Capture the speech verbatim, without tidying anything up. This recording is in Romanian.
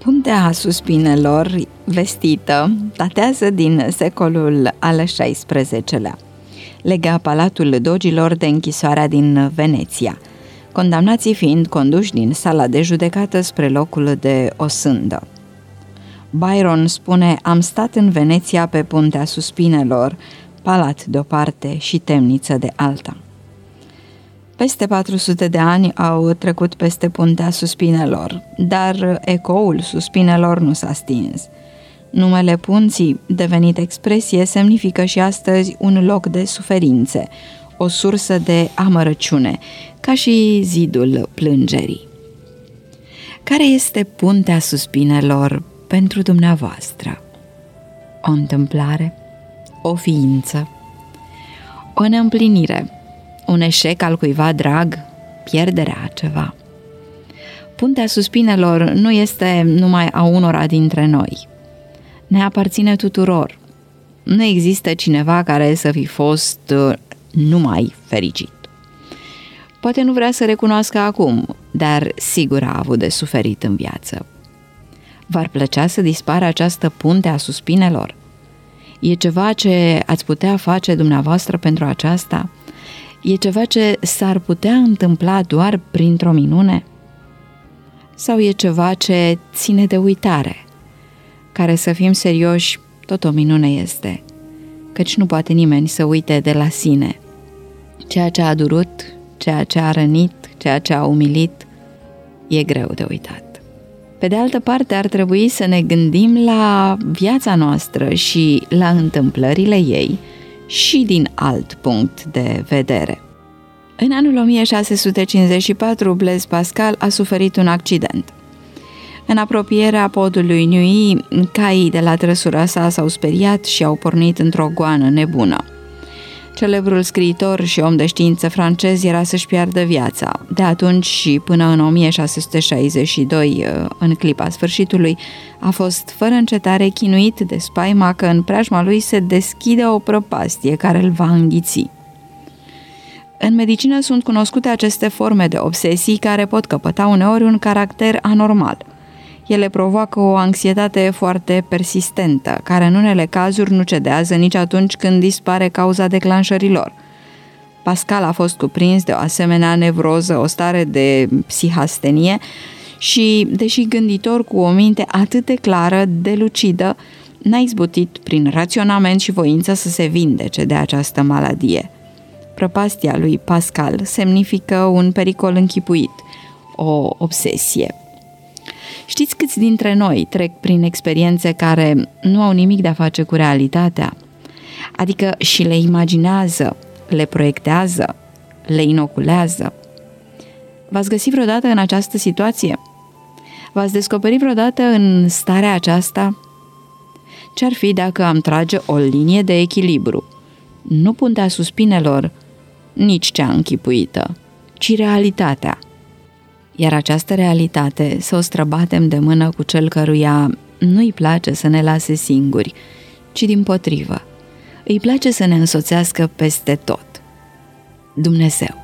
Puntea Suspinelor, vestită, datează din secolul al șaisprezecelea. Lega Palatul Dogilor de închisoarea din Veneția, condamnații fiind conduși din sala de judecată spre locul de osândă. Byron spune: am stat în Veneția pe Puntea Suspinelor, palat de o parte și temniță de alta. Peste patru sute de ani au trecut peste Puntea Suspinelor, dar ecoul suspinelor nu s-a stins. Numele punții, devenit expresie, semnifică și astăzi un loc de suferințe, o sursă de amărăciune, ca și zidul plângerii. Care este Puntea Suspinelor pentru dumneavoastră? O întâmplare? O ființă? O neîmplinire? Un eșec al cuiva drag? Pierderea a ceva? Puntea Suspinelor nu este numai a unora dintre noi. Ne aparține tuturor. Nu există cineva care să fi fost numai fericit. Poate nu vrea să recunoască acum, dar sigur a avut de suferit în viață. V-ar plăcea să dispară această punte a suspinelor? E ceva ce ați putea face dumneavoastră pentru aceasta? E ceva ce s-ar putea întâmpla doar printr-o minune? Sau e ceva ce ține de uitare, care, să fim serioși, tot o minune este, căci nu poate nimeni să uite de la sine ceea ce a durut, ceea ce a rănit, ceea ce a umilit, e greu de uitat. Pe de altă parte, ar trebui să ne gândim la viața noastră și la întâmplările ei și din alt punct de vedere. În anul o mie șase sute cincizeci și patru, Blaise Pascal a suferit un accident. În apropierea podului Neuilly, caii de la trăsura sa s-au speriat și au pornit într-o goană nebună. Celebrul scriitor și om de știință francez era să-și piardă viața. De atunci și până în o mie șase sute șaizeci și doi, în clipa sfârșitului, a fost fără încetare chinuit de spaima că în preajma lui se deschide o prăpastie care îl va înghiți. În medicină sunt cunoscute aceste forme de obsesii care pot căpăta uneori un caracter anormal. Ele provoacă o anxietate foarte persistentă, care în unele cazuri nu cedează nici atunci când dispare cauza declanșărilor. Pascal a fost cuprins de o asemenea nevroză, o stare de psihastenie și, deși gânditor cu o minte atât de clară, de lucidă, n-a izbutit prin raționament și voință să se vindece de această maladie. Prăpastia lui Pascal semnifică un pericol închipuit, o obsesie. Știți câți dintre noi trec prin experiențe care nu au nimic de a face cu realitatea? Adică și le imaginează, le proiectează, le inoculează. V-ați găsit vreodată în această situație? V-ați descoperit vreodată în starea aceasta? Ce-ar fi dacă am trage o linie de echilibru? Nu Puntea Suspinelor, nici cea închipuită, ci realitatea. Iar această realitate să o străbatem de mână cu cel căruia nu-i place să ne lase singuri, ci dimpotrivă, îi place să ne însoțească peste tot. Dumnezeu.